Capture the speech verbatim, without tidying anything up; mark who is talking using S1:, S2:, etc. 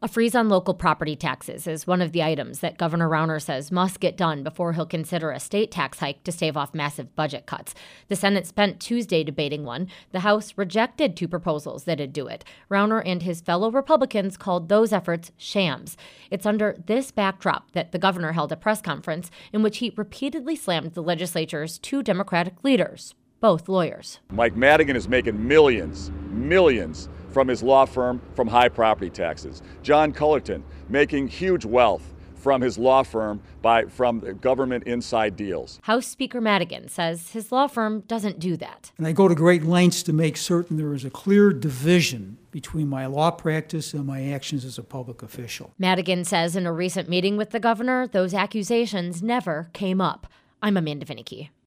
S1: A freeze on local property taxes is one of the items that Governor Rauner says must get done before he'll consider a state tax hike to stave off massive budget cuts. The Senate spent Tuesday debating one. The House rejected two proposals that'd do it. Rauner and his fellow Republicans called those efforts shams. It's under this backdrop that the governor held a press conference in which he repeatedly slammed the legislature's two Democratic leaders, both lawyers.
S2: Mike Madigan is making millions, millions from his law firm from high property taxes. John Cullerton making huge wealth from his law firm by from government inside deals.
S1: House Speaker Madigan says his law firm doesn't do that.
S3: And I go to great lengths to make certain there is a clear division between my law practice and my actions as a public official.
S1: Madigan says in a recent meeting with the governor, those accusations never came up. I'm Amanda Vinicky.